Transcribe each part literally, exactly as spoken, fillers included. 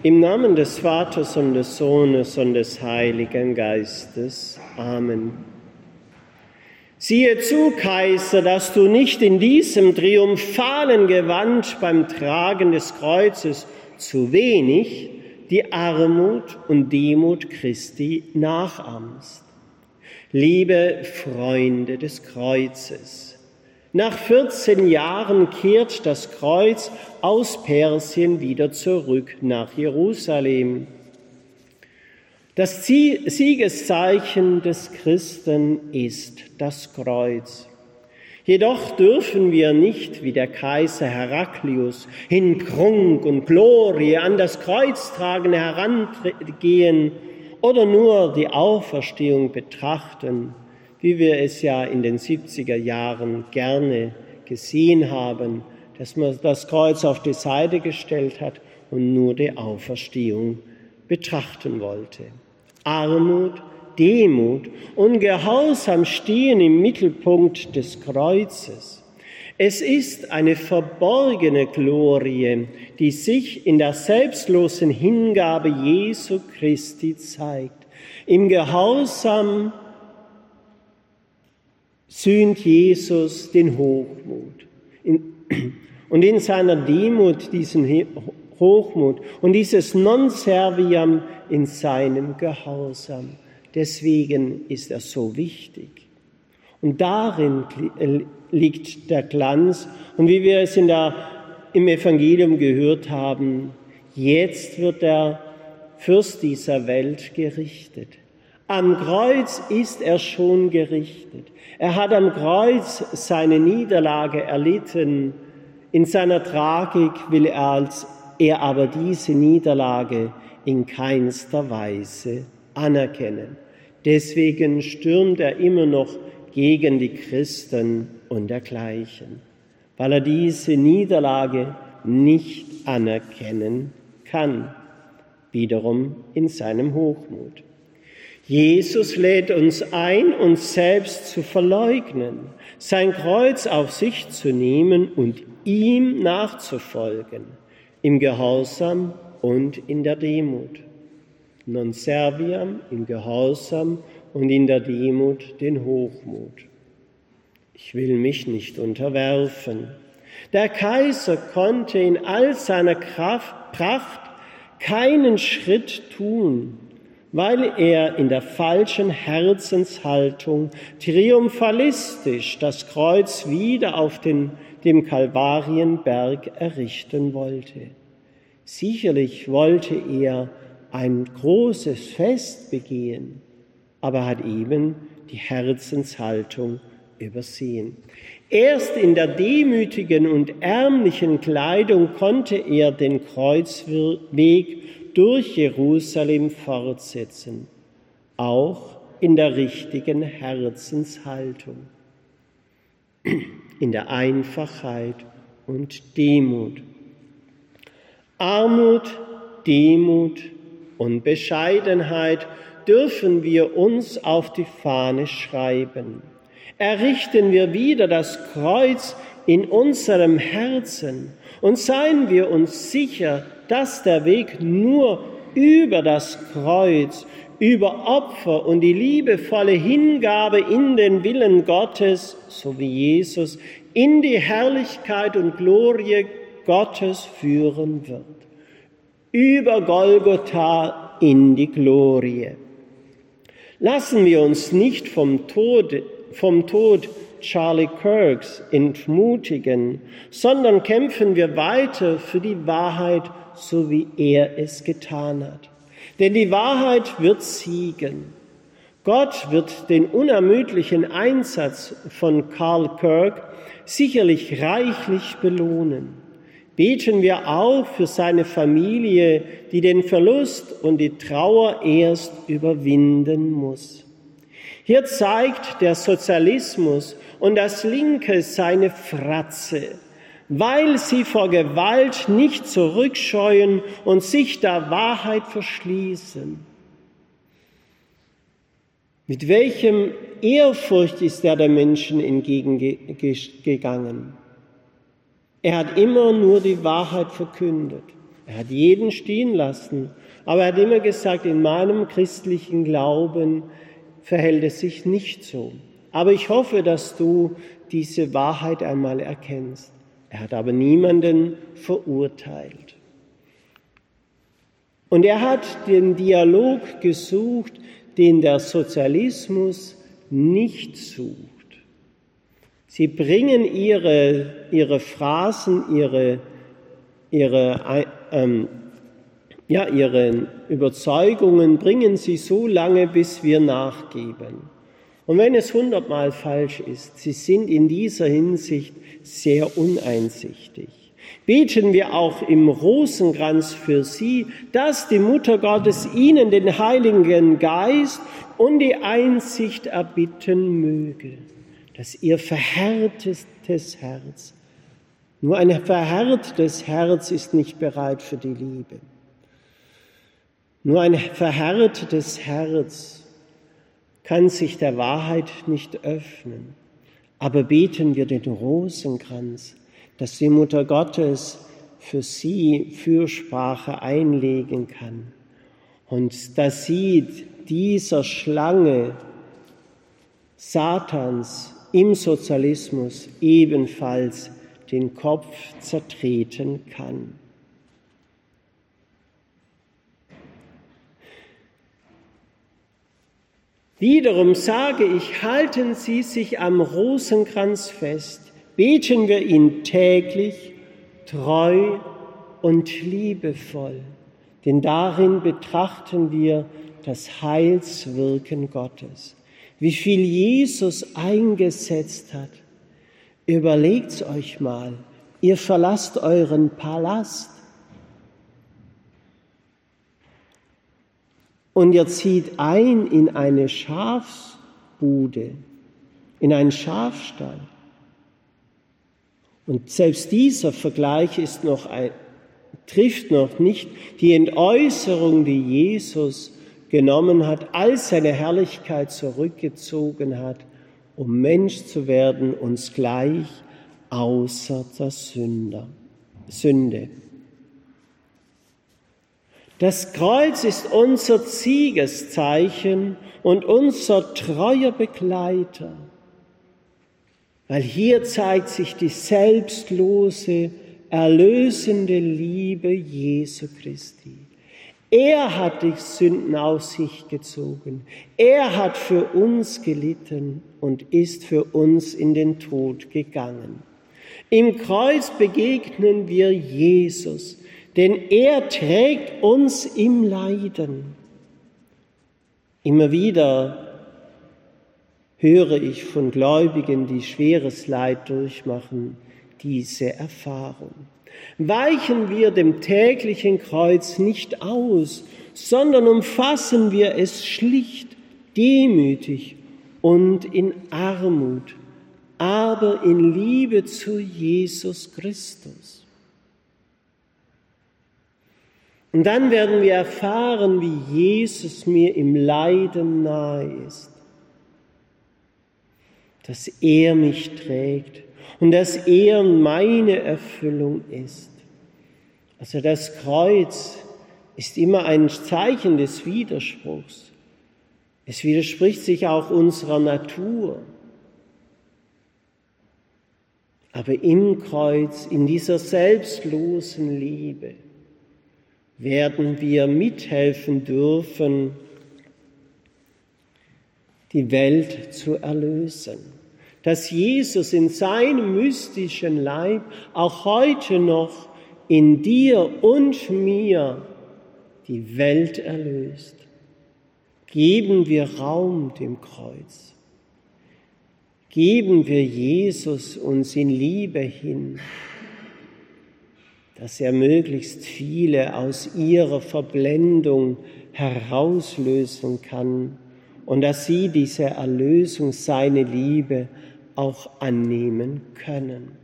Im Namen des Vaters und des Sohnes und des Heiligen Geistes. Amen. Siehe zu, Kaiser, dass du nicht in diesem triumphalen Gewand beim Tragen des Kreuzes zu wenig die Armut und Demut Christi nachahmst. Liebe Freunde des Kreuzes, nach vierzehn Jahren kehrt das Kreuz aus Persien wieder zurück nach Jerusalem. Das Siegeszeichen des Christen ist das Kreuz. Jedoch dürfen wir nicht wie der Kaiser Heraklius in Prunk und Glorie an das Kreuztragen herangehen oder nur die Auferstehung betrachten, wie wir es ja in den siebziger Jahren gerne gesehen haben, dass man das Kreuz auf die Seite gestellt hat und nur die Auferstehung betrachten wollte. Armut, Demut und Gehorsam stehen im Mittelpunkt des Kreuzes. Es ist eine verborgene Glorie, die sich in der selbstlosen Hingabe Jesu Christi zeigt. Im Gehorsam sühnt Jesus den Hochmut in, und in seiner Demut diesen Hochmut und dieses Non Serviam in seinem Gehorsam. Deswegen ist er so wichtig. Und darin liegt der Glanz. Und wie wir es in der, im Evangelium gehört haben, jetzt wird der Fürst dieser Welt gerichtet. Am Kreuz ist er schon gerichtet. Er hat am Kreuz seine Niederlage erlitten. In seiner Tragik will er, als er aber diese Niederlage in keinster Weise anerkennen. Deswegen stürmt er immer noch gegen die Christen und dergleichen, weil er diese Niederlage nicht anerkennen kann, wiederum in seinem Hochmut. Jesus lädt uns ein, uns selbst zu verleugnen, sein Kreuz auf sich zu nehmen und ihm nachzufolgen, im Gehorsam und in der Demut. Non serviam, im Gehorsam und in der Demut den Hochmut. Ich will mich nicht unterwerfen. Der Kaiser konnte in all seiner Kraft, Pracht keinen Schritt tun, weil er in der falschen Herzenshaltung triumphalistisch das Kreuz wieder auf den, dem Kalvarienberg errichten wollte. Sicherlich wollte er ein großes Fest begehen, aber hat eben die Herzenshaltung übersehen. Erst in der demütigen und ärmlichen Kleidung konnte er den Kreuzweg durch Jerusalem fortsetzen, auch in der richtigen Herzenshaltung, in der Einfachheit und Demut. Armut, Demut und Bescheidenheit dürfen wir uns auf die Fahne schreiben. Errichten wir wieder das Kreuz in unserem Herzen und seien wir uns sicher, dass der Weg nur über das Kreuz, über Opfer und die liebevolle Hingabe in den Willen Gottes, so wie Jesus, in die Herrlichkeit und Glorie Gottes führen wird. Über Golgotha in die Glorie. Lassen wir uns nicht vom Tod, vom Tod Charlie Kirks entmutigen, sondern kämpfen wir weiter für die Wahrheit, so wie er es getan hat. Denn die Wahrheit wird siegen. Gott wird den unermüdlichen Einsatz von Carl Kirk sicherlich reichlich belohnen. Beten wir auch für seine Familie, die den Verlust und die Trauer erst überwinden muss. Hier zeigt der Sozialismus und das Linke seine Fratze, weil sie vor Gewalt nicht zurückscheuen und sich der Wahrheit verschließen. Mit welchem Ehrfurcht ist er den Menschen entgegengegangen? Er hat immer nur die Wahrheit verkündet. Er hat jeden stehen lassen. Aber er hat immer gesagt, in meinem christlichen Glauben verhält es sich nicht so. Aber ich hoffe, dass du diese Wahrheit einmal erkennst. Er hat aber niemanden verurteilt. Und er hat den Dialog gesucht, den der Sozialismus nicht sucht. Sie bringen ihre, ihre Phrasen, ihre, ihre, ähm, ja, ihre Überzeugungen, bringen sie so lange, bis wir nachgeben. Und wenn es hundertmal falsch ist, sie sind in dieser Hinsicht sehr uneinsichtig. Beten wir auch im Rosenkranz für sie, dass die Mutter Gottes ihnen den Heiligen Geist und die Einsicht erbitten möge, dass ihr verhärtetes Herz, nur ein verhärtetes Herz ist nicht bereit für die Liebe. Nur ein verhärtetes Herz kann sich der Wahrheit nicht öffnen. Aber beten wir den Rosenkranz, dass die Mutter Gottes für sie Fürsprache einlegen kann und dass sie dieser Schlange Satans im Sozialismus ebenfalls den Kopf zertreten kann. Wiederum sage ich, halten Sie sich am Rosenkranz fest, beten wir ihn täglich, treu und liebevoll, denn darin betrachten wir das Heilswirken Gottes. Wie viel Jesus eingesetzt hat, überlegt's euch mal, ihr verlasst euren Palast und ihr zieht ein in eine Schafsbude, in einen Schafstall. Und selbst dieser Vergleich ist noch ein, trifft noch nicht die Entäußerung, die Jesus genommen hat, als seine Herrlichkeit zurückgezogen hat, um Mensch zu werden, uns gleich außer der Sünder, Sünde. Das Kreuz ist unser Siegeszeichen und unser treuer Begleiter, weil hier zeigt sich die selbstlose, erlösende Liebe Jesu Christi. Er hat die Sünden auf sich gezogen. Er hat für uns gelitten und ist für uns in den Tod gegangen. Im Kreuz begegnen wir Jesus, denn er trägt uns im Leiden. Immer wieder höre ich von Gläubigen, die schweres Leid durchmachen, diese Erfahrung. Weichen wir dem täglichen Kreuz nicht aus, sondern umfassen wir es schlicht, demütig und in Armut, aber in Liebe zu Jesus Christus. Und dann werden wir erfahren, wie Jesus mir im Leiden nahe ist, dass er mich trägt und dass er meine Erfüllung ist. Also das Kreuz ist immer ein Zeichen des Widerspruchs. Es widerspricht sich auch unserer Natur. Aber im Kreuz, in dieser selbstlosen Liebe, werden wir mithelfen dürfen, die Welt zu erlösen. Dass Jesus in seinem mystischen Leib auch heute noch in dir und mir die Welt erlöst. Geben wir Raum dem Kreuz. Geben wir Jesus uns in Liebe hin, dass er möglichst viele aus ihrer Verblendung herauslösen kann und dass sie diese Erlösung, seine Liebe auch annehmen können.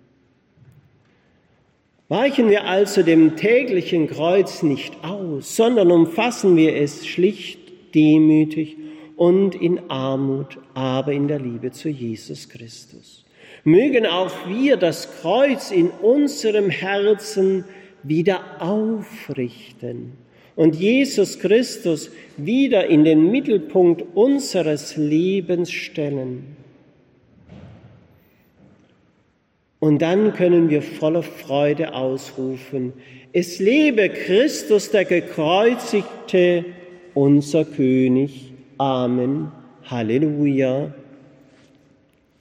Weichen wir also dem täglichen Kreuz nicht aus, sondern umfassen wir es schlicht, demütig und in Armut, aber in der Liebe zu Jesus Christus. Mögen auch wir das Kreuz in unserem Herzen wieder aufrichten und Jesus Christus wieder in den Mittelpunkt unseres Lebens stellen. Und dann können wir voller Freude ausrufen: Es lebe Christus, der Gekreuzigte, unser König. Amen. Halleluja.